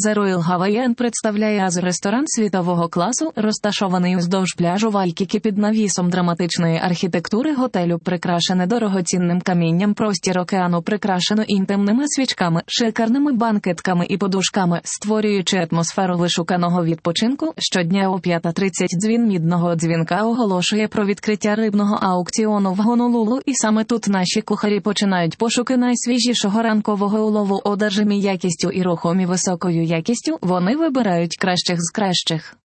The Royal Hawaiian представляє ресторан світового класу, розташований уздовж пляжу Вайкікі під навісом драматичної архітектури готелю, прикрашене дорогоцінним камінням, простір океану прикрашено інтимними свічками, шикарними банкетками і подушками, створюючи атмосферу вишуканого відпочинку. Щодня о 5:30 дзвін мідного дзвінка оголошує про відкриття рибного аукціону в Гонолулу, і саме тут наші кухарі починають пошуки найсвіжішого ранкового улову, одержимі якістю і рухомі високою якістю. Вони вибирають кращих з кращих.